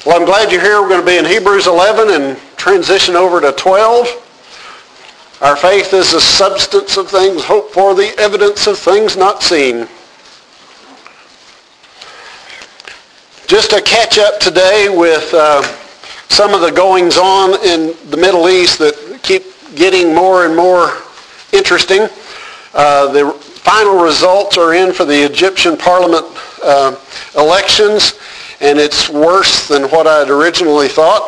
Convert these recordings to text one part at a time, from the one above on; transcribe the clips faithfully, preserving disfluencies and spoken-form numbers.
Well, I'm glad you're here. We're going to be in Hebrews eleven and transition over to twelve. Our faith is the substance of things hoped for, the evidence of things not seen. Just to catch up today with uh, some of the goings on in the Middle East that keep getting more and more interesting. Uh, the final results are in for the Egyptian parliament uh, elections, and it's worse than what I had originally thought.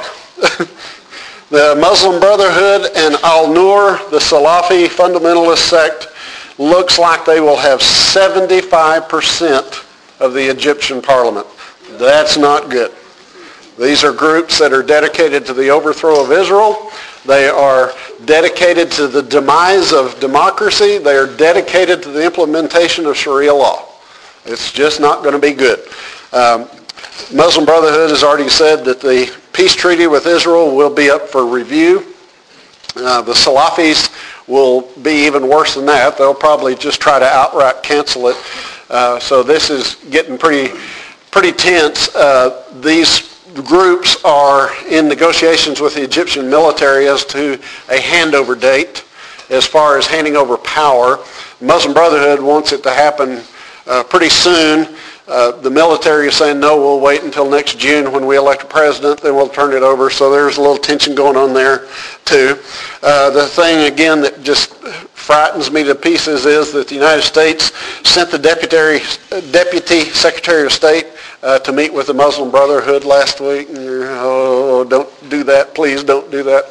The Muslim Brotherhood and Al-Nur, the Salafi fundamentalist sect, looks like they will have seventy-five percent of the Egyptian parliament. That's not good. These are groups that are dedicated to the overthrow of Israel. They are dedicated to the demise of democracy. They are dedicated to the implementation of Sharia law. It's just not going to be good. Um, Muslim Brotherhood has already said that the peace treaty with Israel will be up for review. Uh, the Salafis will be even worse than that. They'll probably just try to outright cancel it. Uh, so this is getting pretty, pretty tense. Uh, these groups are in negotiations with the Egyptian military as to a handover date as far as handing over power. Muslim Brotherhood wants it to happen uh, pretty soon. Uh, the military is saying, no, we'll wait until next June when we elect a president, then we'll turn it over. So there's a little tension going on there, too. Uh, the thing, again, that just frightens me to pieces is that the United States sent the deputy, deputy Secretary of State uh, to meet with the Muslim Brotherhood last week. And you're, oh, don't do that. Please don't do that.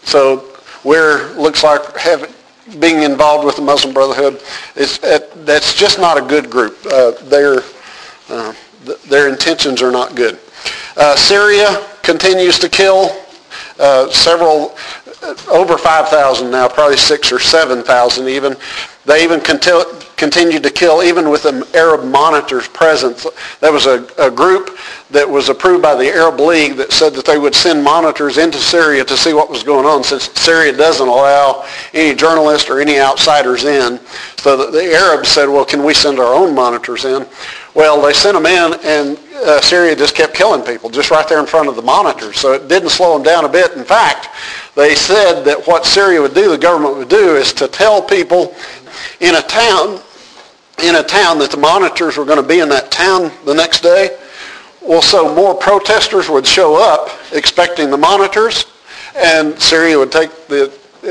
So we're, looks like, having... being involved with the Muslim Brotherhood, is that's just not a good group. Uh, their uh, th- their intentions are not good. Uh, Syria continues to kill uh, several, uh, over five thousand now, probably six or seven thousand even. They even conti- continued to kill even with the Arab monitors present. There was a, a group that was approved by the Arab League that said that they would send monitors into Syria to see what was going on, since Syria doesn't allow any journalists or any outsiders in. So the, the Arabs said, well, can we send our own monitors in? Well, they sent them in, and uh, Syria just kept killing people just right there in front of the monitors. So it didn't slow them down a bit. In fact, they said that what Syria would do, the government would do, is to tell people in a town, in a town that the monitors were going to be in that town the next day. Well, so more protesters would show up expecting the monitors, and Syria would take the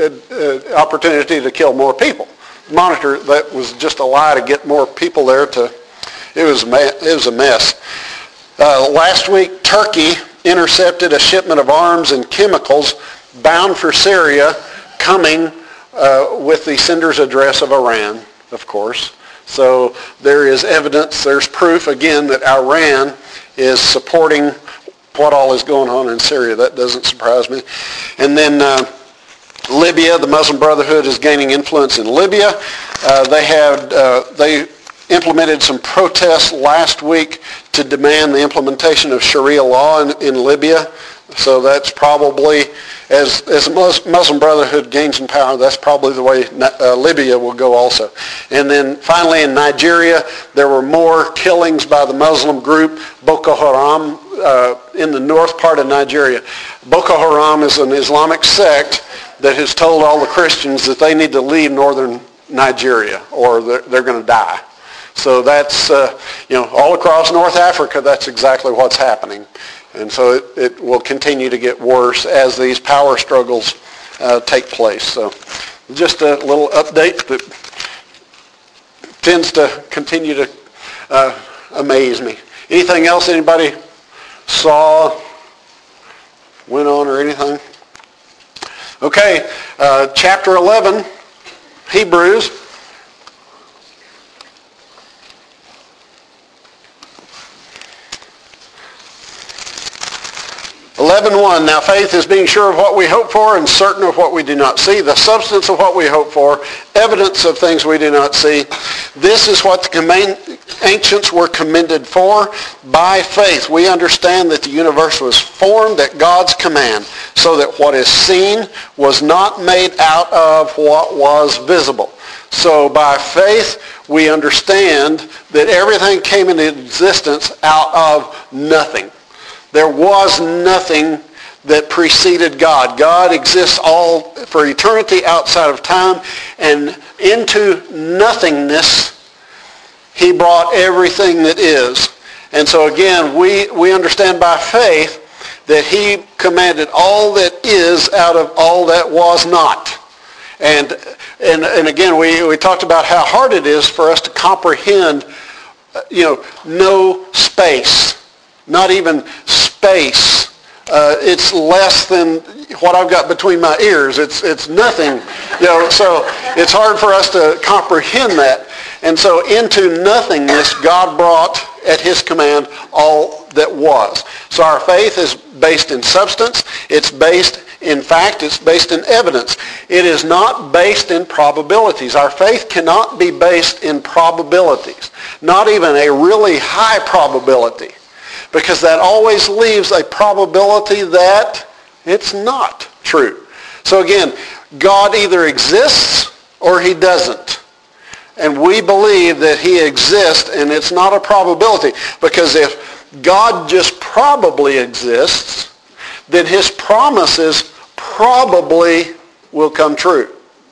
uh, uh, opportunity to kill more people. The monitor, that was just a lie to get more people there. To it was it was a mess. Uh, last week, Turkey intercepted a shipment of arms and chemicals bound for Syria, coming Uh, with the sender's address of Iran, of course. So there is evidence, there's proof, again, that Iran is supporting what all is going on in Syria. That doesn't surprise me. And then uh, Libya, the Muslim Brotherhood is gaining influence in Libya. Uh, they had uh, they implemented some protests last week to demand the implementation of Sharia law in, in Libya. So that's probably, as as the Muslim Brotherhood gains in power, that's probably the way uh, Libya will go also. And then finally in Nigeria, there were more killings by the Muslim group Boko Haram uh, in the north part of Nigeria. Boko Haram is an Islamic sect that has told all the Christians that they need to leave northern Nigeria or they're, they're going to die. So that's, uh, you know, all across North Africa, that's exactly what's happening. And so it, it will continue to get worse as these power struggles uh, take place. So just a little update that tends to continue to uh, amaze me. Anything else anybody saw, went on, or anything? Okay, uh, chapter eleven, Hebrews. eleven one, now faith is being sure of what we hope for and certain of what we do not see, the substance of what we hope for, evidence of things we do not see. This is what the ancients were commended for. By faith, we understand that the universe was formed at God's command, so that what is seen was not made out of what was visible. So by faith, we understand that everything came into existence out of nothing. There was nothing that preceded God. God exists all for eternity outside of time, and into nothingness he brought everything that is. And so again, we, we understand by faith that he commanded all that is out of all that was not. And and, and again, we, we talked about how hard it is for us to comprehend, you know, no space, not even space. Uh, it's less than what I've got between my ears. It's it's nothing, you know. So it's hard for us to comprehend that. And so into nothingness, God brought at his command all that was. So our faith is based in substance. It's based in fact. It's based in evidence. It is not based in probabilities. Our faith cannot be based in probabilities, not even a really high probability, because that always leaves a probability that it's not true. So again, God either exists or he doesn't. And we believe that he exists, and it's not a probability, because if God just probably exists, then his promises probably will come true.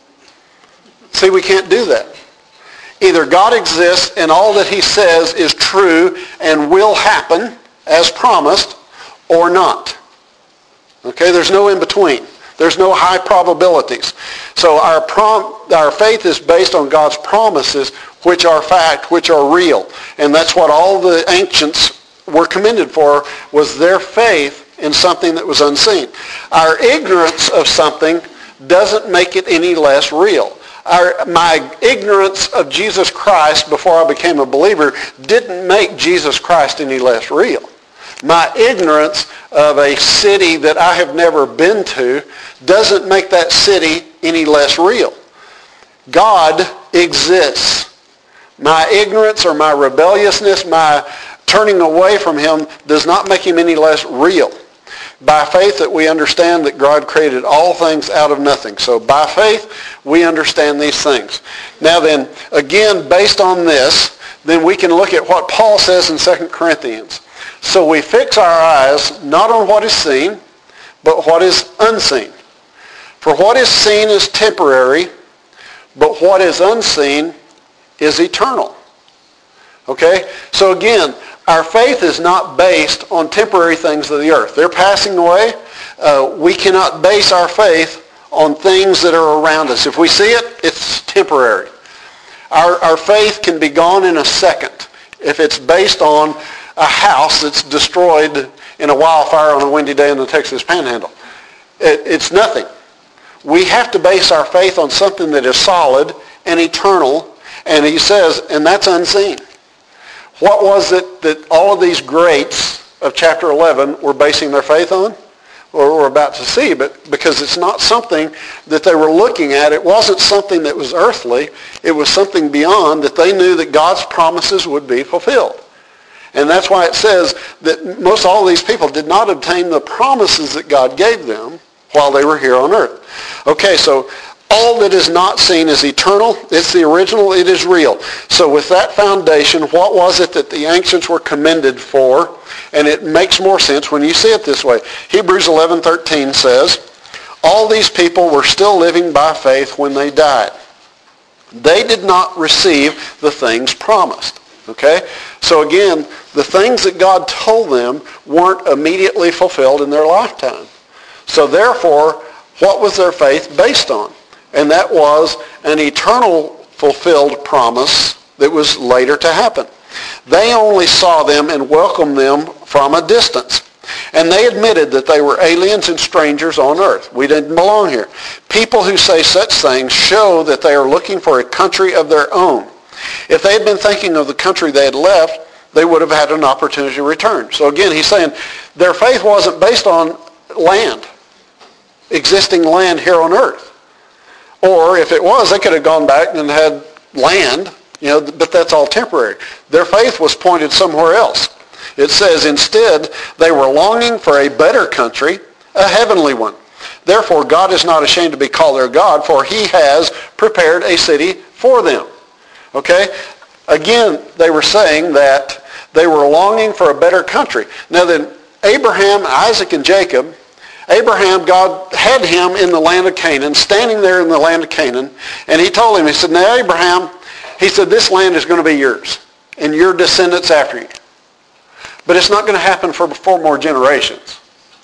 See, we can't do that. Either God exists and all that he says is true and will happen as promised, or not. Okay, there's no in between. There's no high probabilities. So our prom, our faith is based on God's promises, which are fact, which are real. And that's what all the ancients were commended for, was their faith in something that was unseen. Our ignorance of something doesn't make it any less real. Our, my ignorance of Jesus Christ before I became a believer didn't make Jesus Christ any less real. My ignorance of a city that I have never been to doesn't make that city any less real. God exists. My ignorance or my rebelliousness, my turning away from him, does not make him any less real. By faith that we understand that God created all things out of nothing. So by faith, we understand these things. Now then, again, based on this, then we can look at what Paul says in Second Corinthians. So we fix our eyes not on what is seen, but what is unseen. For what is seen is temporary, but what is unseen is eternal. Okay? So again, our faith is not based on temporary things of the earth. They're passing away. Uh, we cannot base our faith on things that are around us. If we see it, it's temporary. Our, our faith can be gone in a second if it's based on a house that's destroyed in a wildfire on a windy day in the Texas Panhandle. It, it's nothing. We have to base our faith on something that is solid and eternal, and he says, and that's unseen. What was it that all of these greats of chapter eleven were basing their faith on? Or we're about to see, but because it's not something that they were looking at. It wasn't something that was earthly. It was something beyond, that they knew that God's promises would be fulfilled. And that's why it says that most all these people did not obtain the promises that God gave them while they were here on earth. Okay, so all that is not seen is eternal. It's the original. It is real. So with that foundation, what was it that the ancients were commended for? And it makes more sense when you see it this way. Hebrews eleven thirteen says, all these people were still living by faith when they died. They did not receive the things promised. Okay? So again, the things that God told them weren't immediately fulfilled in their lifetime. So therefore, what was their faith based on? And that was an eternal fulfilled promise that was later to happen. They only saw them and welcomed them from a distance. And they admitted that they were aliens and strangers on earth. We didn't belong here. People who say such things show that they are looking for a country of their own. If they had been thinking of the country they had left, they would have had an opportunity to return. So again, he's saying their faith wasn't based on land, existing land here on earth. Or if it was, they could have gone back and had land, you know, but that's all temporary. Their faith was pointed somewhere else. It says, instead, they were longing for a better country, a heavenly one. Therefore, God is not ashamed to be called their God, for he has prepared a city for them. Okay? Again, they were saying that they were longing for a better country. Now then, Abraham, Isaac, and Jacob, Abraham, God had him in the land of Canaan, standing there in the land of Canaan, and he told him, he said, now Abraham, he said, this land is going to be yours and your descendants after you. But it's not going to happen for four more generations.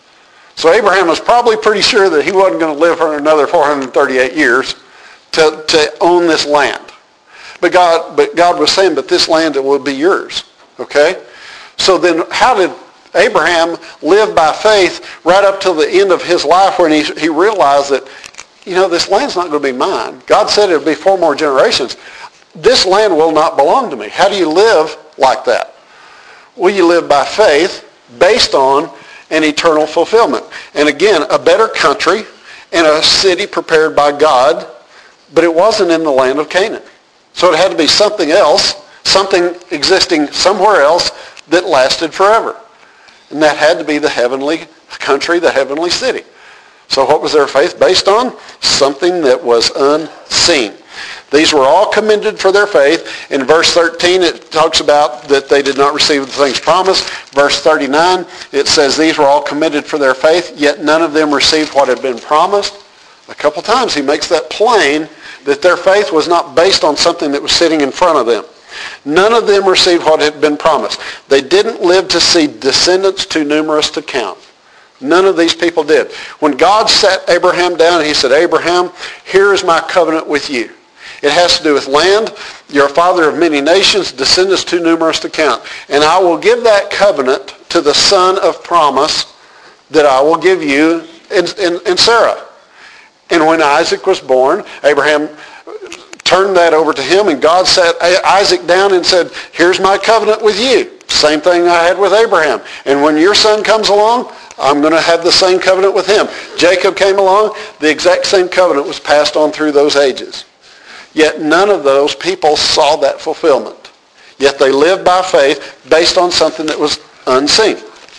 So Abraham was probably pretty sure that he wasn't going to live for another four hundred thirty-eight years to, to own this land. But God, but God was saying, but this land will be yours. Okay? So then how did Abraham live by faith right up till the end of his life when he, he realized that, you know, this land's not going to be mine. God said it would be four more generations. This land will not belong to me. How do you live like that? Well, you live by faith based on an eternal fulfillment. And again, a better country and a city prepared by God, but it wasn't in the land of Canaan. So it had to be something else, something existing somewhere else that lasted forever. And that had to be the heavenly country, the heavenly city. So what was their faith based on? Something that was unseen. These were all commended for their faith. In verse thirteen, it talks about that they did not receive the things promised. Verse thirty-nine, it says these were all commended for their faith, yet none of them received what had been promised. A couple times he makes that plain that their faith was not based on something that was sitting in front of them. None of them received what had been promised. They didn't live to see descendants too numerous to count. None of these people did. When God sat Abraham down, he said, Abraham, here is my covenant with you. It has to do with land. You're a father of many nations, descendants too numerous to count. And I will give that covenant to the son of promise that I will give you in, in, in Sarah. And when Isaac was born, Abraham turned that over to him, and God sat Isaac down and said, here's my covenant with you. Same thing I had with Abraham. And when your son comes along, I'm going to have the same covenant with him. Jacob came along, the exact same covenant was passed on through those ages. Yet none of those people saw that fulfillment. Yet they lived by faith based on something that was unseen.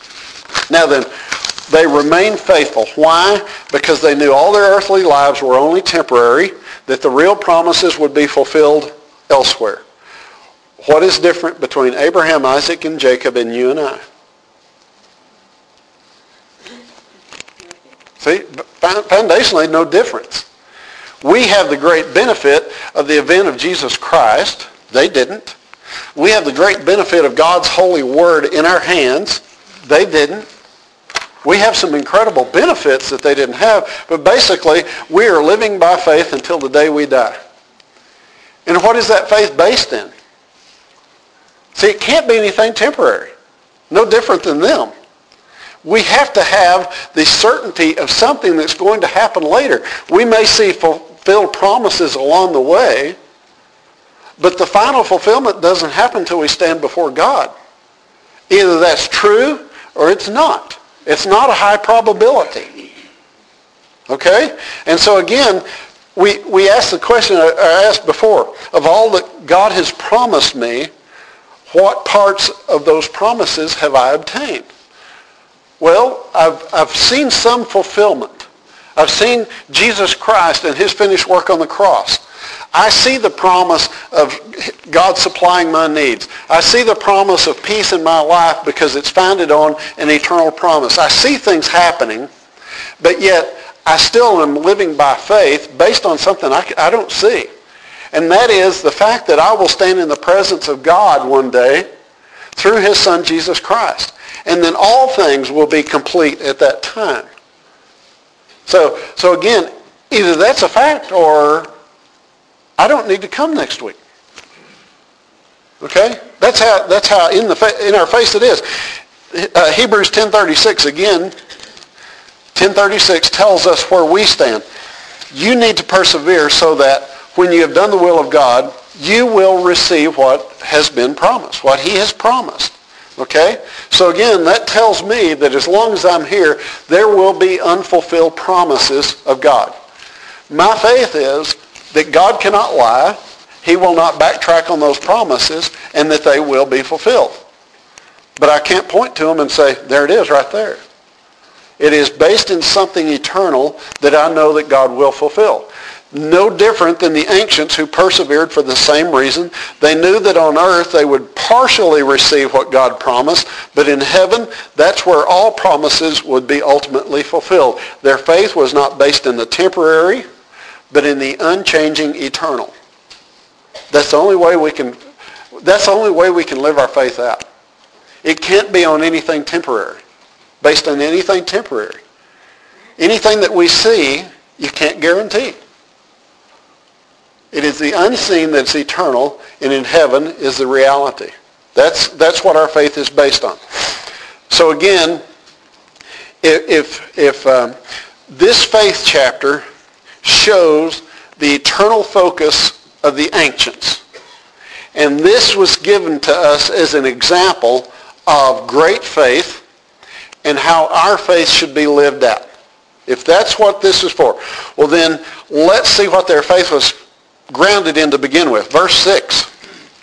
Now then, they remained faithful. Why? Because they knew all their earthly lives were only temporary, that the real promises would be fulfilled elsewhere. What is different between Abraham, Isaac, and Jacob and you and I? See, foundationally, no difference. We have the great benefit of the event of Jesus Christ. They didn't. We have the great benefit of God's holy word in our hands. They didn't. We have some incredible benefits that they didn't have, but basically, we are living by faith until the day we die. And what is that faith based in? See, it can't be anything temporary. No different than them. We have to have the certainty of something that's going to happen later. We may see fulfilled promises along the way, but the final fulfillment doesn't happen until we stand before God. Either that's true or it's not. It's not a high probability. Okay? And so again, we, we asked the question I asked before, of all that God has promised me, what parts of those promises have I obtained? Well, I've, I've seen some fulfillment. I've seen Jesus Christ and his finished work on the cross. I see the promise of God supplying my needs. I see the promise of peace in my life because it's founded on an eternal promise. I see things happening, but yet I still am living by faith based on something I, I don't see. And that is the fact that I will stand in the presence of God one day through his son Jesus Christ. And then all things will be complete at that time. So, so again, either that's a fact or I don't need to come next week. Okay? That's how, that's how in, the, in our face it is. Uh, Hebrews ten thirty-six again, ten thirty-six tells us where we stand. You need to persevere so that when you have done the will of God, you will receive what has been promised, what he has promised. Okay? So again, that tells me that as long as I'm here, there will be unfulfilled promises of God. My faith is that God cannot lie, he will not backtrack on those promises, and that they will be fulfilled. But I can't point to them and say, there it is right there. It is based in something eternal that I know that God will fulfill. no different than the ancients who persevered for the same reason. They knew that on earth they would partially receive what God promised, but in heaven, that's where all promises would be ultimately fulfilled. Their faith was not based in the temporary, but in the unchanging eternal. That's the only way we can, that's the only way we can live our faith out. It can't be on anything temporary, based on anything temporary. Anything that we see, you can't guarantee. It is the unseen that's eternal, and in heaven is the reality. That's, that's what our faith is based on. So again, if, if um, this faith chapter shows the eternal focus of the ancients, and this was given to us as an example of great faith and how our faith should be lived out. If that's what this is for, well then let's see what their faith was grounded in to begin with. Verse six.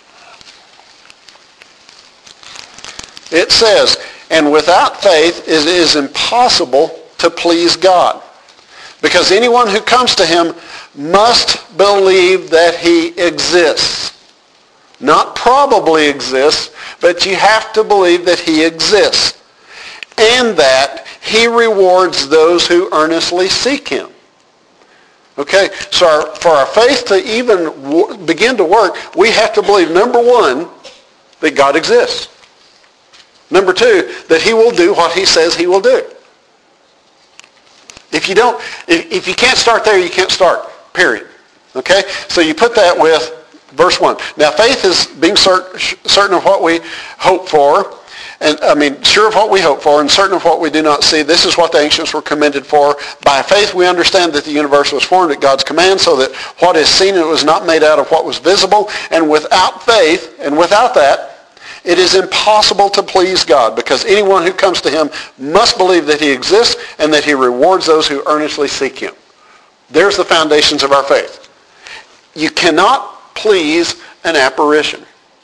It says, and without faith it is impossible to please God, because anyone who comes to him must believe that he exists. Not probably exists, but you have to believe that he exists, and that he rewards those who earnestly seek him. Okay, so our, for our faith to even w- begin to work, we have to believe, number one, that God exists. Number two, that he will do what he says he will do. If you don't, if, if you can't start there, you can't start, period. Okay, so you put that with verse one. Now, faith is being cert- certain of what we hope for, and I mean, sure of what we hope for and certain of what we do not see. This is what the ancients were commended for. By faith we understand that the universe was formed at God's command, so that what is seen it was not made out of what was visible. And without faith, and without that, it is impossible to please God, because anyone who comes to him must believe that he exists and that he rewards those who earnestly seek him. There's the foundations of our faith. You cannot please an apparition.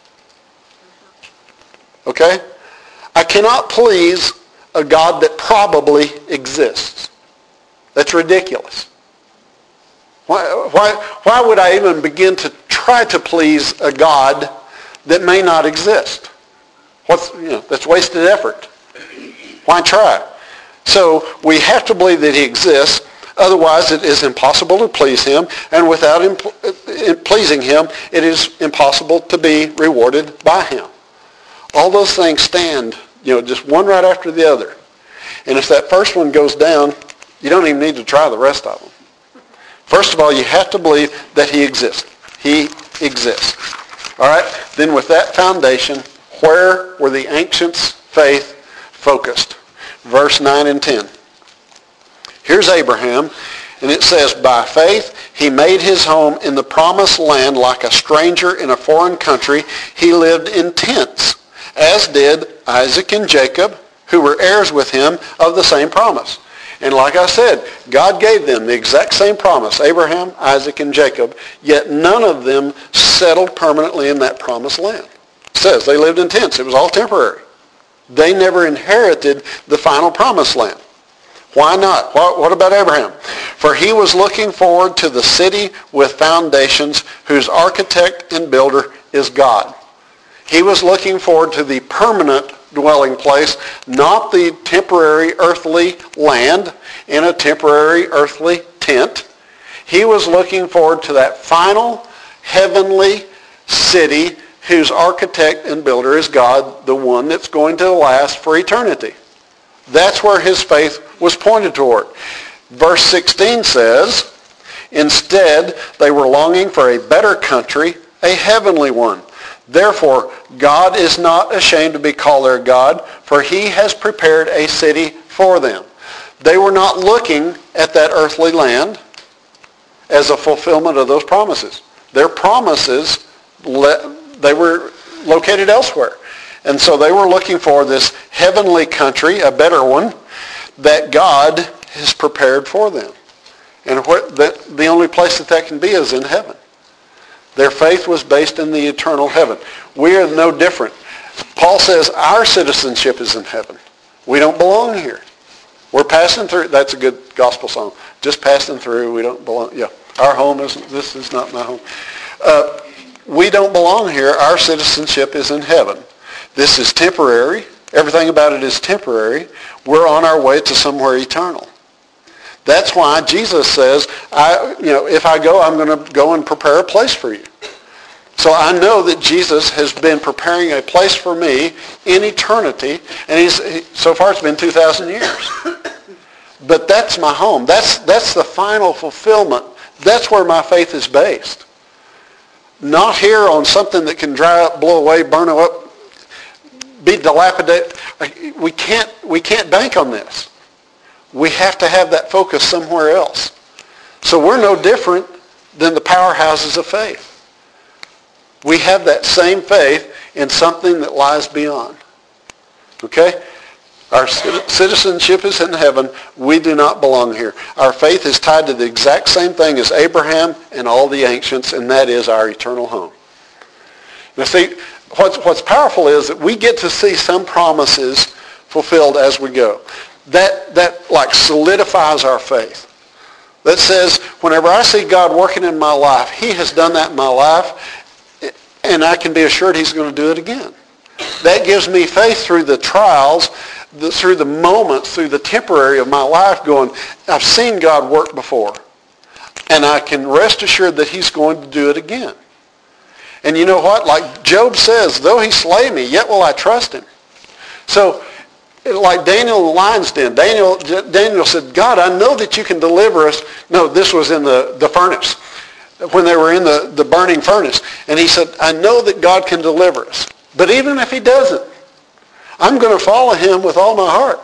Okay? I cannot please a God that probably exists. That's ridiculous. Why, why, why would I even begin to try to please a God that may not exist? What's, you know, that's wasted effort. Why try? So we have to believe that he exists. Otherwise, it is impossible to please him. And without him, pleasing him, it is impossible to be rewarded by him. All those things stand, you know, just one right after the other. And if that first one goes down, you don't even need to try the rest of them. First of all, you have to believe that he exists. He exists. All right? Then with that foundation, where were the ancients' faith focused? Verse nine and ten. Here's Abraham, and it says, by faith he made his home in the promised land like a stranger in a foreign country. He lived in tents, as did Isaac and Jacob, who were heirs with him of the same promise. And like I said, God gave them the exact same promise, Abraham, Isaac, and Jacob, yet none of them settled permanently in that promised land. It says they lived in tents. It was all temporary. They never inherited the final promised land. Why not? What about Abraham? For he was looking forward to the city with foundations, whose architect and builder is God. He was looking forward to the permanent dwelling place, not the temporary earthly land in a temporary earthly tent. He was looking forward to that final heavenly city whose architect and builder is God, the one that's going to last for eternity. That's where his faith was pointed toward. Verse sixteen says, instead they were longing for a better country, a heavenly one. Therefore, God is not ashamed to be called their God, for he has prepared a city for them. They were not looking at that earthly land as a fulfillment of those promises. Their promises, they were located elsewhere. And so they were looking for this heavenly country, a better one, that God has prepared for them. And where, the, the only place that that can be is in heaven. Their faith was based in the eternal heaven. We are no different. Paul says our citizenship is in heaven. We don't belong here. We're passing through. That's a good gospel song. Just passing through. We don't belong. Yeah. Our home isn't, this is not my home. Uh, we don't belong here. Our citizenship is in heaven. This is temporary. Everything about it is temporary. We're on our way to somewhere eternal. That's why Jesus says, I, you know, if I go, I'm going to go and prepare a place for you. So I know that Jesus has been preparing a place for me in eternity, and he's so far it's been two thousand years. But that's my home. That's that's the final fulfillment. That's where my faith is based. Not here on something that can dry up, blow away, burn up, be dilapidated. We can't we can't bank on this. We have to have that focus somewhere else. So we're no different than the powerhouses of faith. We have that same faith in something that lies beyond. Okay? Our citizenship is in heaven. We do not belong here. Our faith is tied to the exact same thing as Abraham and all the ancients, and that is our eternal home. Now see, what's, what's powerful is that we get to see some promises fulfilled as we go. That, that like solidifies our faith. That says, whenever I see God working in my life, he has done that in my life, and I can be assured he's going to do it again. That gives me faith through the trials, the, through the moments, through the temporary of my life going, I've seen God work before. And I can rest assured that he's going to do it again. And you know what? Like Job says, though he slay me, yet will I trust him. So, like Daniel in the lion's den, Daniel, Daniel said, God, I know that you can deliver us. No, this was in the, the furnace, when they were in the, the burning furnace. And he said, I know that God can deliver us. But even if he doesn't, I'm going to follow him with all my heart.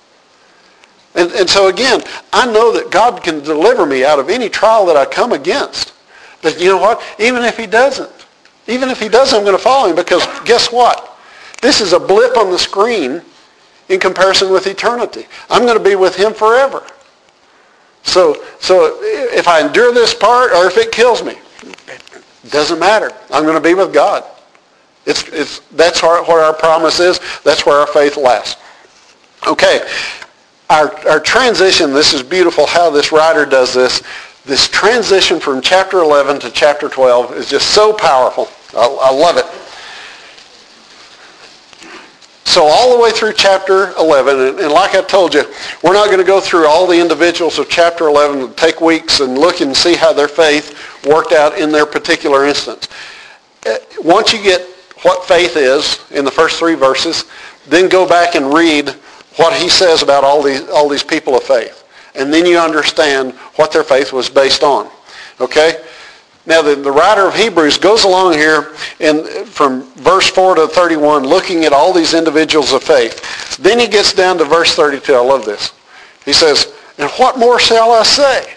And, and so again, I know that God can deliver me out of any trial that I come against. But you know what? Even if he doesn't, even if he doesn't, I'm going to follow him, because guess what? This is a blip on the screen in comparison with eternity. I'm going to be with him forever. So, so if I endure this part or if it kills me, it doesn't matter. I'm going to be with God. It's, it's, that's our, where our promise is. That's where our faith lasts. Okay, our, our transition, this is beautiful how this writer does this. This transition from chapter eleven to chapter twelve is just so powerful. I, I love it. So all the way through chapter eleven, and, and like I told you, we're not going to go through all the individuals of chapter eleven and take weeks and look and see how their faith worked out in their particular instance. Once you get what faith is in the first three verses, then go back and read what he says about all these, all these people of faith. And then you understand what their faith was based on. Okay? Now, the, the writer of Hebrews goes along here in, from verse four to thirty-one, looking at all these individuals of faith. Then he gets down to verse thirty-two. I love this. He says, and what more shall I say?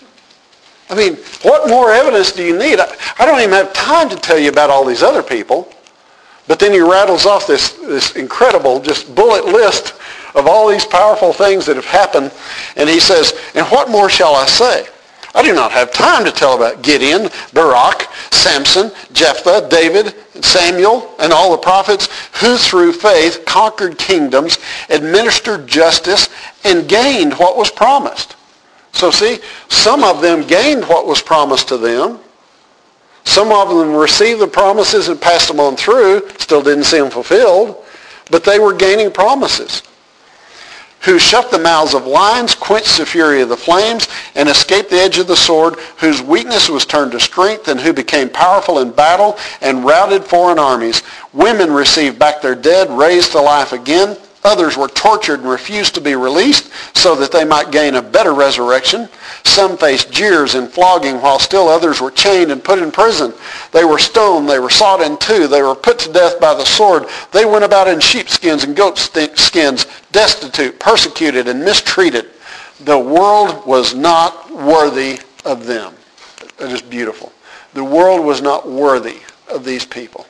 I mean, what more evidence do you need? I, I don't even have time to tell you about all these other people. But then he rattles off this, this incredible, just bullet list of all these powerful things that have happened. And he says, and what more shall I say? I do not have time to tell about Gideon, Barak, Samson, Jephthah, David, Samuel, and all the prophets who through faith conquered kingdoms, administered justice, and gained what was promised. So see, some of them gained what was promised to them. Some of them received the promises and passed them on through, still didn't see them fulfilled, but they were gaining promises. Who shut the mouths of lions, quenched the fury of the flames, and escaped the edge of the sword, whose weakness was turned to strength, and who became powerful in battle and routed foreign armies. Women received back their dead, raised to life again. Others were tortured and refused to be released so that they might gain a better resurrection. Some faced jeers and flogging, while still others were chained and put in prison. They were stoned, they were sawed in two, they were put to death by the sword. They went about in sheepskins and goat skins, destitute, persecuted, and mistreated. The world was not worthy of them. That is beautiful. The world was not worthy of these people.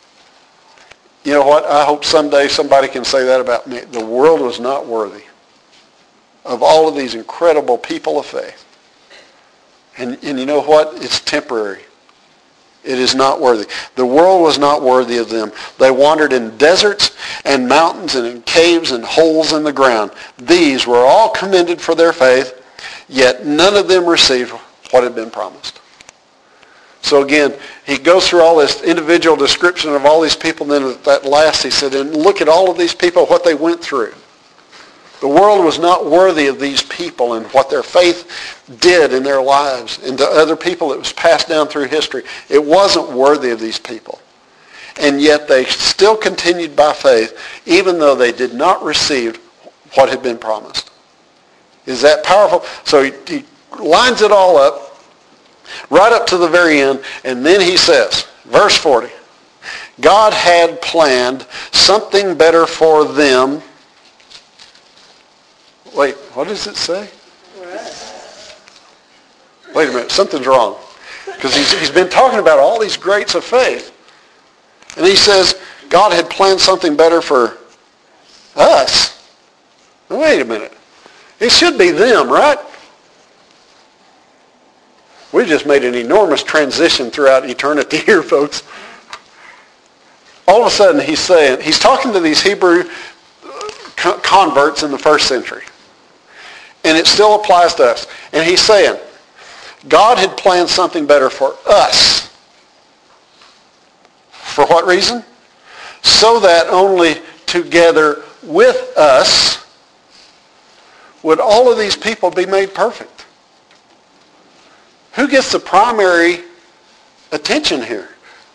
You know what? I hope someday somebody can say that about me. The world was not worthy of all of these incredible people of faith. And, and you know what? It's temporary. It is not worthy. The world was not worthy of them. They wandered in deserts and mountains and in caves and holes in the ground. These were all commended for their faith, yet none of them received what had been promised. So again, he goes through all this individual description of all these people, and then at that last he said, and look at all of these people, what they went through. The world was not worthy of these people and what their faith did in their lives, and to other people it was passed down through history. It wasn't worthy of these people. And yet they still continued by faith, even though they did not receive what had been promised. Is that powerful? So he, he lines it all up, right up to the very end, and then he says, verse forty, God had planned something better for them. Wait, what does it say? Wait a minute, something's wrong. Because he's, he's been talking about all these greats of faith. And he says, God had planned something better for us. Wait a minute. It should be them, right? We just made an enormous transition throughout eternity here, folks. All of a sudden, he's saying, he's talking to these Hebrew converts in the first century. And it still applies to us. And he's saying, God had planned something better for us. For what reason? So that only together with us would all of these people be made perfect. Who gets the primary attention here?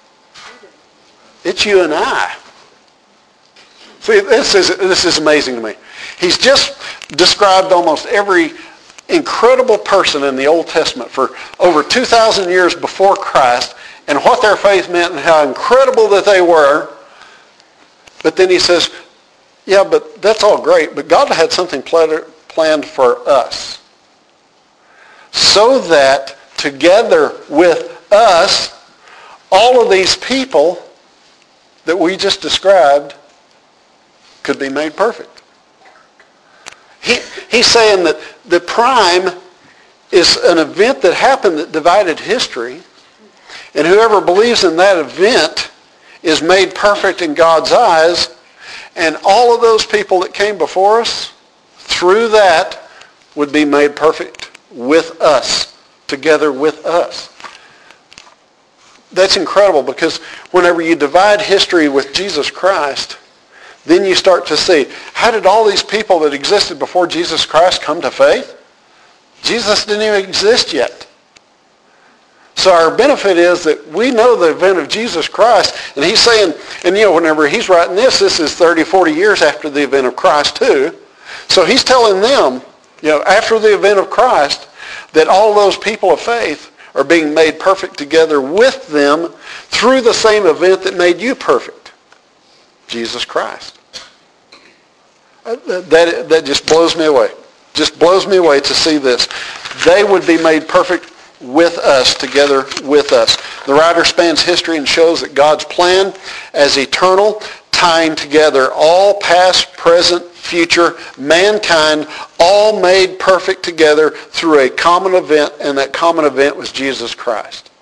It's you and I. See, this is, this is amazing to me. He's just described almost every incredible person in the Old Testament for over two thousand years before Christ and what their faith meant and how incredible that they were. But then he says, yeah, but that's all great, but God had something planned for us. So that together with us, all of these people that we just described could be made perfect. He, he's saying that the prime is an event that happened that divided history, and whoever believes in that event is made perfect in God's eyes, and all of those people that came before us, through that, would be made perfect with us, together with us. That's incredible, because whenever you divide history with Jesus Christ, then you start to see, how did all these people that existed before Jesus Christ come to faith? Jesus didn't even exist yet. So our benefit is that we know the event of Jesus Christ, and he's saying, and you know, whenever he's writing this, this is thirty, forty years after the event of Christ too. So he's telling them, you know, after the event of Christ, that all those people of faith are being made perfect together with them through the same event that made you perfect, Jesus Christ. That, that just blows me away. Just blows me away to see this. They would be made perfect with us, together with us. The writer spans history and shows that God's plan as eternal, tying together all past, present, future, mankind, all made perfect together through a common event, and that common event was Jesus Christ.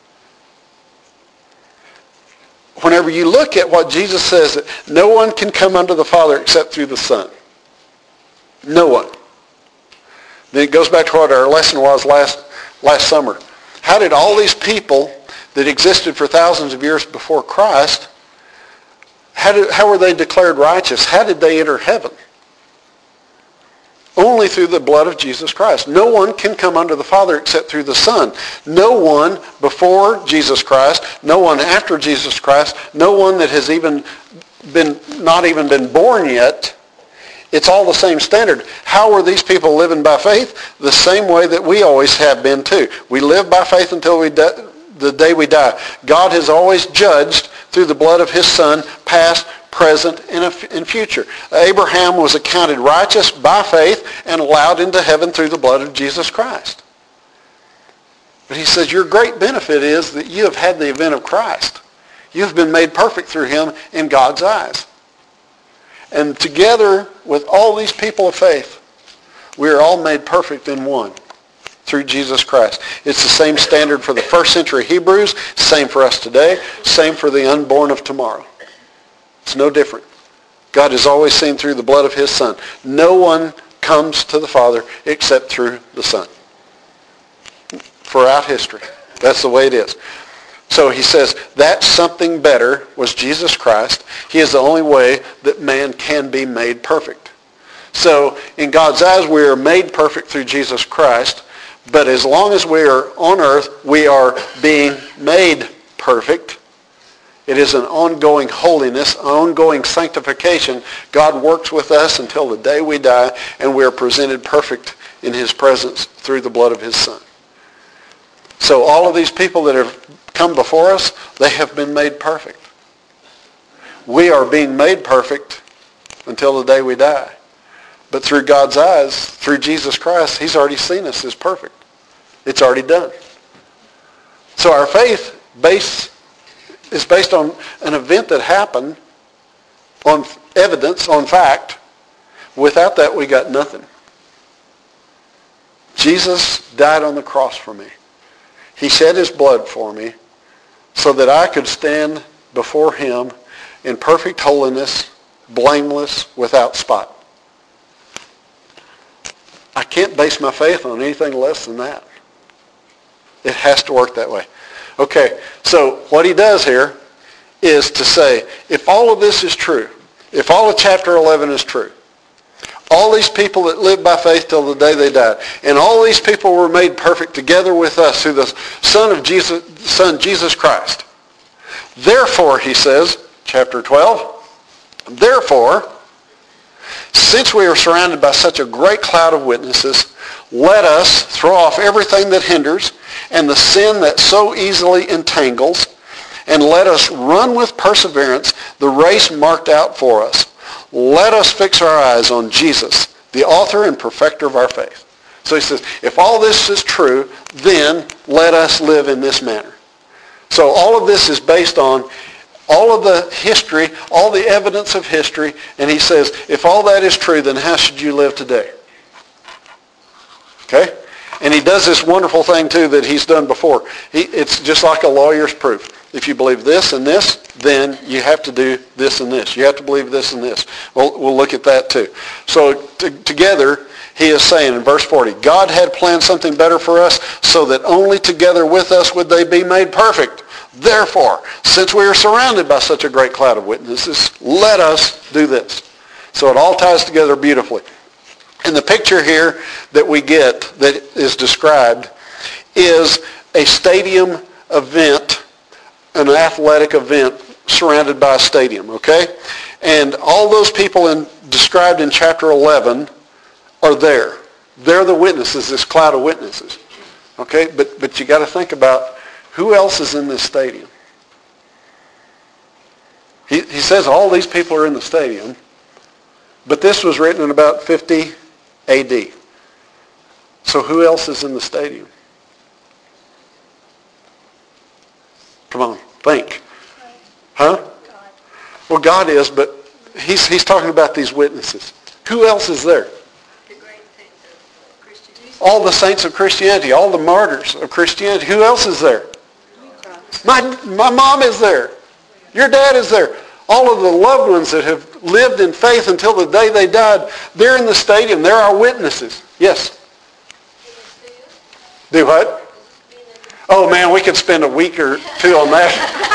Whenever you look at what Jesus says, that no one can come unto the Father except through the Son. No one. Then it goes back to what our lesson was last, last summer. How did all these people that existed for thousands of years before Christ, how, did, how were they declared righteous? How did they enter heaven? Only through the blood of Jesus Christ. No one can come unto the Father except through the Son. No one before Jesus Christ, no one after Jesus Christ, no one that has even been, not even been born yet. It's all the same standard. How were these people living by faith? The same way that we always have been too. We live by faith until we die, the day we die. God has always judged through the blood of his Son, past, present, and future. Abraham was accounted righteous by faith and allowed into heaven through the blood of Jesus Christ. But he says your great benefit is that you have had the event of Christ. You've been made perfect through him in God's eyes. And together with all these people of faith, we are all made perfect in one through Jesus Christ. It's the same standard for the first century Hebrews, same for us today, same for the unborn of tomorrow. It's no different. God has always seen through the blood of his Son. No one comes to the Father except through the Son. throughout history. That's the way it is. So he says that something better was Jesus Christ. He is the only way that man can be made perfect. So in God's eyes, we are made perfect through Jesus Christ. But as long as we are on earth, we are being made perfect. It is an ongoing holiness, ongoing sanctification. God works with us until the day we die, and we are presented perfect in his presence through the blood of his Son. So all of these people that have come before us, they have been made perfect. We are being made perfect until the day we die. But through God's eyes, through Jesus Christ, he's already seen us as perfect. It's already done. So our faith base is based on an event that happened, on evidence, on fact. Without that, we got nothing. Jesus died on the cross for me. He shed his blood for me so that I could stand before him in perfect holiness, blameless, without spot. I can't base my faith on anything less than that. It has to work that way. Okay, so what he does here is to say, if all of this is true, if all of chapter eleven is true, all these people that lived by faith till the day they died, and all these people were made perfect together with us through the Son of Jesus, Son Jesus Christ. Therefore, he says, chapter twelve, therefore, since we are surrounded by such a great cloud of witnesses, let us throw off everything that hinders and the sin that so easily entangles, and let us run with perseverance the race marked out for us. Let us fix our eyes on Jesus, the author and perfecter of our faith. So he says, if all this is true, then let us live in this manner. So all of this is based on all of the history, all the evidence of history, and he says, if all that is true, then how should you live today? Okay? And he does this wonderful thing, too, that he's done before. He, it's just like a lawyer's proof. If you believe this and this, then you have to do this and this. You have to believe this and this. Well, we'll look at that, too. So t- together, he is saying in verse forty, God had planned something better for us so that only together with us would they be made perfect. Therefore, since we are surrounded by such a great cloud of witnesses, let us do this. So it all ties together beautifully. And the picture here that we get that is described is a stadium event, an athletic event surrounded by a stadium, okay? And all those people in, described in chapter eleven are there. They're the witnesses, this cloud of witnesses, okay? But, but you got to think about who else is in this stadium. He, he says all these people are in the stadium, but this was written in about fifty A D. So who else is in the stadium? Come on, think. Huh? Well, God is, but he's, he's talking about these witnesses. Who else is there? The great saints of Christianity. All the saints of Christianity, all the martyrs of Christianity. Who else is there? My, my mom is there. Your dad is there. All of the loved ones that have lived in faith until the day they died, they're in the stadium. They're our witnesses. Yes? Do what? Oh, man, we could spend a week or two on that.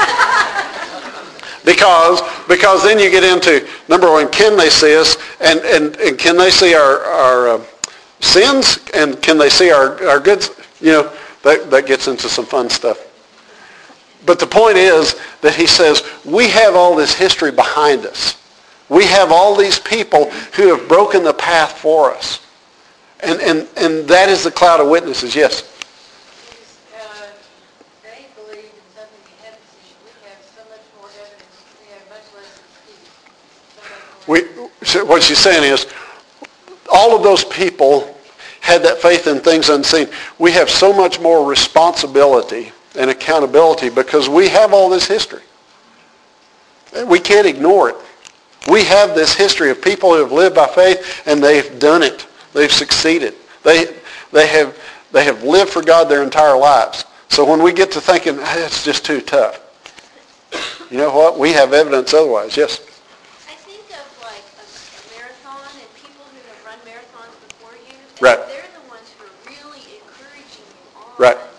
because because then you get into, number one, can they see us? And, and, and can they see our, our uh, sins? And can they see our, our goods? You know, that, that gets into some fun stuff. But the point is that he says, we have all this history behind us. We have all these people who have broken the path for us. And and, and that is the cloud of witnesses. Yes? Uh, they believe in something we haven't seen. We have so much more evidence. We have much less excuse. So We, so what she's saying is, all of those people had that faith in things unseen. We have so much more responsibility and accountability because we have all this history. We can't ignore it. We have this history of people who have lived by faith and they've done it. They've succeeded. They they have they have lived for God their entire lives. So when we get to thinking, hey, it's just too tough, you know what? We have evidence otherwise. Yes? I think of like a, a marathon and people who have run marathons before you. Right. They're the ones who are really encouraging you on. Right.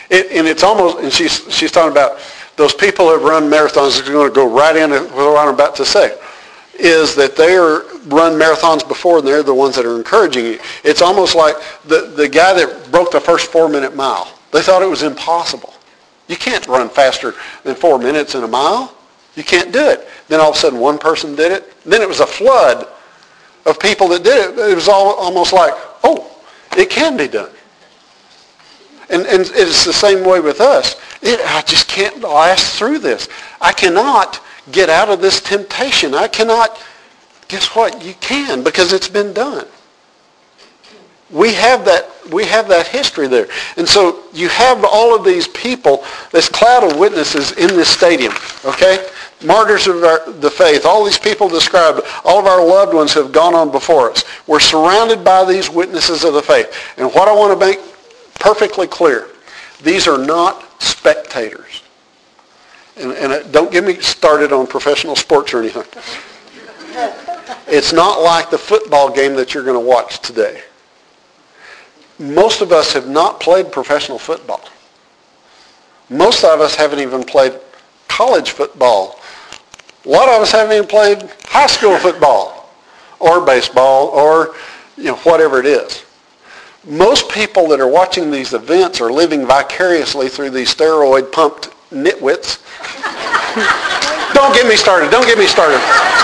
It, and it's almost, and she's, she's talking about those people who have run marathons, are going to go right into what I'm about to say, is that they are run marathons before and they're the ones that are encouraging you. It's almost like the, the guy that broke the first four-minute mile. They thought it was impossible. You can't run faster than four minutes in a mile. You can't do it. Then all of a sudden one person did it. Then it was a flood of people that did it. It was all almost like, oh, it can be done. And, and it's the same way with us. It, I just can't last through this. I cannot get out of this temptation. I cannot. Guess what? You can, because it's been done. We have that, we have that history there. And so you have all of these people, this cloud of witnesses in this stadium, okay? Martyrs of our, the faith, all these people described, all of our loved ones have gone on before us. We're surrounded by these witnesses of the faith. And what I want to make perfectly clear, these are not spectators. And, and don't get me started on professional sports or anything. It's not like the football game that you're going to watch today. Most of us have not played professional football. Most of us haven't even played college football. A lot of us haven't even played high school football or baseball or you know whatever it is. Most people that are watching these events are living vicariously through these steroid-pumped nitwits. Don't get me started. Don't get me started.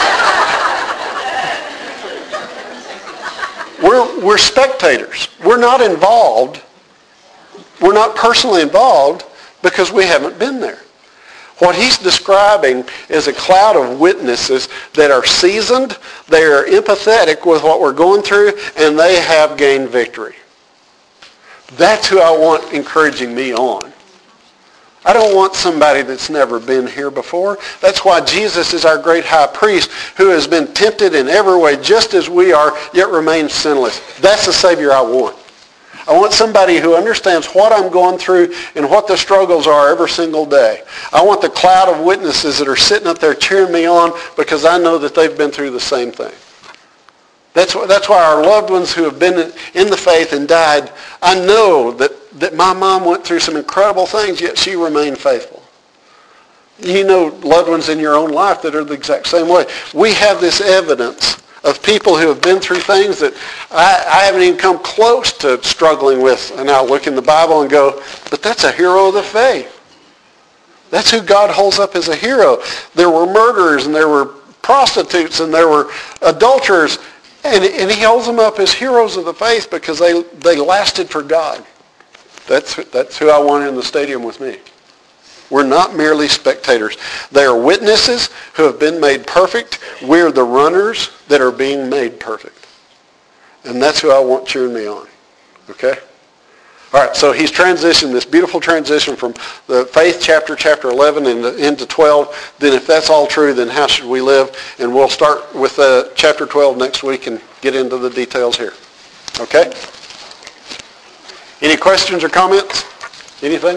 We're, we're spectators. We're not involved. We're not personally involved because we haven't been there. What he's describing is a cloud of witnesses that are seasoned, they are empathetic with what we're going through, and they have gained victory. That's who I want encouraging me on. I don't want somebody that's never been here before. That's why Jesus is our great high priest who has been tempted in every way just as we are, yet remains sinless. That's the Savior I want. I want somebody who understands what I'm going through and what the struggles are every single day. I want the cloud of witnesses that are sitting up there cheering me on because I know that they've been through the same thing. That's why, that's why our loved ones who have been in the faith and died, I know that, that my mom went through some incredible things, yet she remained faithful. You know loved ones in your own life that are the exact same way. We have this evidence of people who have been through things that I, I haven't even come close to struggling with. And I look in the Bible and go, but that's a hero of the faith. That's who God holds up as a hero. There were murderers and there were prostitutes and there were adulterers. And, and he holds them up as heroes of the faith because they, they lasted for God. That's, that's who I want in the stadium with me. We're not merely spectators. They are witnesses who have been made perfect. We're the runners that are being made perfect. And that's who I want cheering me on. Okay? All right, so he's transitioned, this beautiful transition from the faith chapter, chapter eleven, into, into twelve. Then if that's all true, then how should we live? And we'll start with uh, chapter twelve next week and get into the details here. Okay? Any questions or comments? Anything?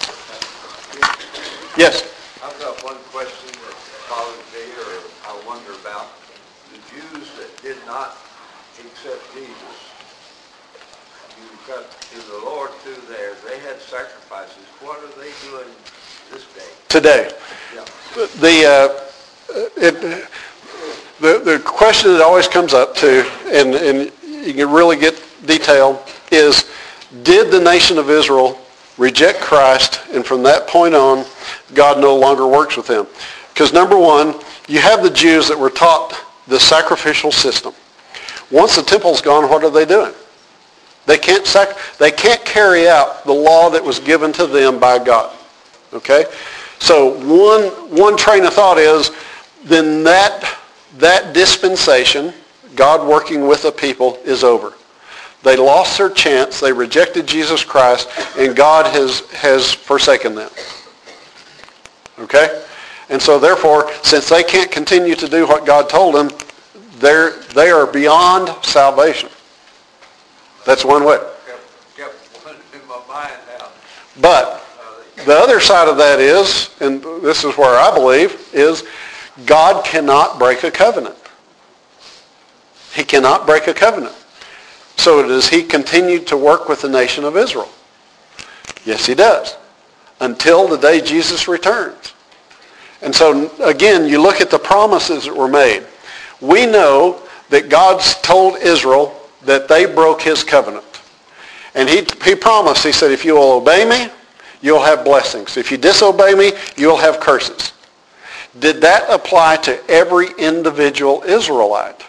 Yes? I've got one question that bothers me or I wonder about. The Jews that did not accept Jesus, you got to the Lord through there, they had sacrifices. What are they doing this day? Today. Yeah. The, uh, it, the, the question that always comes up too, and, and you can really get detail, is did the nation of Israel reject Christ, and from that point on, God no longer works with them? Because number one, you have the Jews that were taught the sacrificial system. Once the temple's gone, what are they doing? They can't sac- they can't carry out the law that was given to them by God. Okay? So one one train of thought is, then that that dispensation, God working with a people, is over. They lost their chance. They rejected Jesus Christ, and God has, has forsaken them. Okay? And so therefore, since they can't continue to do what God told them, they're, they are beyond salvation. That's one way. Kept, kept one in my mind now. But the other side of that is, and this is where I believe, is God cannot break a covenant. He cannot break a covenant. So does he continue to work with the nation of Israel? Yes, he does. Until the day Jesus returns. And so, again, you look at the promises that were made. We know that God's told Israel that they broke his covenant. And he, he promised, he said, if you will obey me, you'll have blessings. If you disobey me, you'll have curses. Did that apply to every individual Israelite?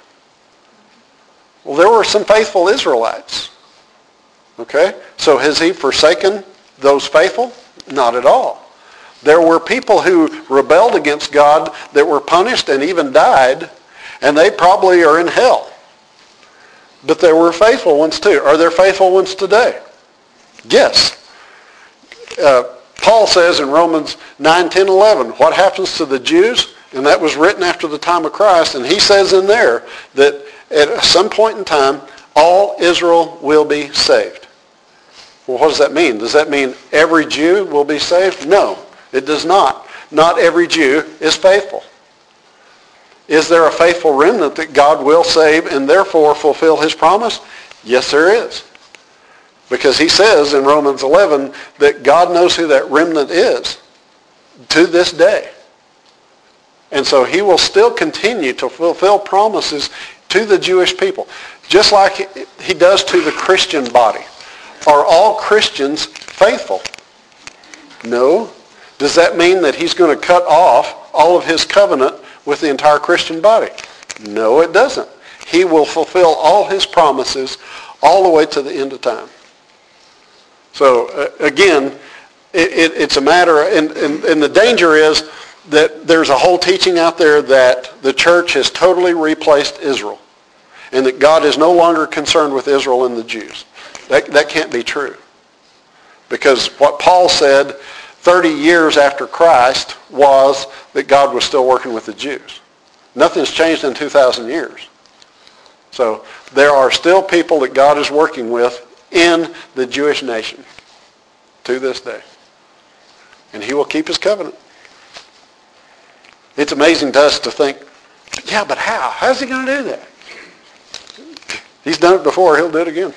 Well, there were some faithful Israelites. Okay? So has he forsaken those faithful? Not at all. There were people who rebelled against God that were punished and even died, and they probably are in hell. But there were faithful ones too. Are there faithful ones today? Yes. Uh, Paul says in Romans nine, ten, eleven, what happens to the Jews? And that was written after the time of Christ. And he says in there that at some point in time, all Israel will be saved. Well, what does that mean? Does that mean every Jew will be saved? No, it does not. Not every Jew is faithful. Is there a faithful remnant that God will save and therefore fulfill his promise? Yes, there is. Because he says in Romans eleven that God knows who that remnant is to this day. And so he will still continue to fulfill promises to the Jewish people, just like he does to the Christian body. Are all Christians faithful? No. Does that mean that he's going to cut off all of his covenant with the entire Christian body? No, it doesn't. He will fulfill all his promises all the way to the end of time. So uh, again, it, it, it's a matter, and, and, and the danger is that there's a whole teaching out there that the church has totally replaced Israel and that God is no longer concerned with Israel and the Jews. That, that can't be true. Because what Paul said thirty years after Christ was that God was still working with the Jews. Nothing's changed in two thousand years. So there are still people that God is working with in the Jewish nation to this day. And he will keep his covenant. It's amazing to us to think, yeah, but how? How's he going to do that? He's done it before. He'll do it again.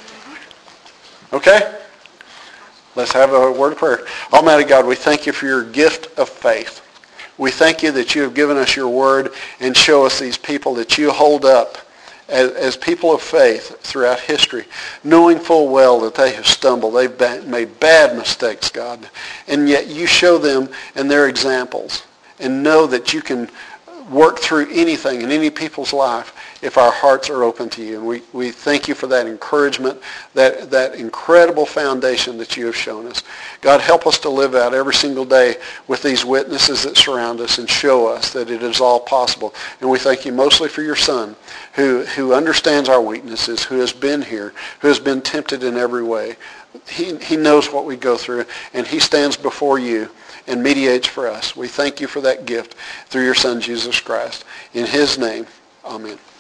Okay? Let's have a word of prayer. Almighty God, we thank you for your gift of faith. We thank you that you have given us your word and show us these people that you hold up as, as people of faith throughout history, knowing full well that they have stumbled. They've ba- made bad mistakes, God. And yet you show them and their examples and know that you can work through anything in any people's life if our hearts are open to you. And we, we thank you for that encouragement, that, that incredible foundation that you have shown us. God, help us to live out every single day with these witnesses that surround us and show us that it is all possible. And we thank you mostly for your Son, who, who understands our weaknesses, who has been here, who has been tempted in every way. He, he knows what we go through, and he stands before you and mediates for us. We thank you for that gift through your Son, Jesus Christ. In his name, amen.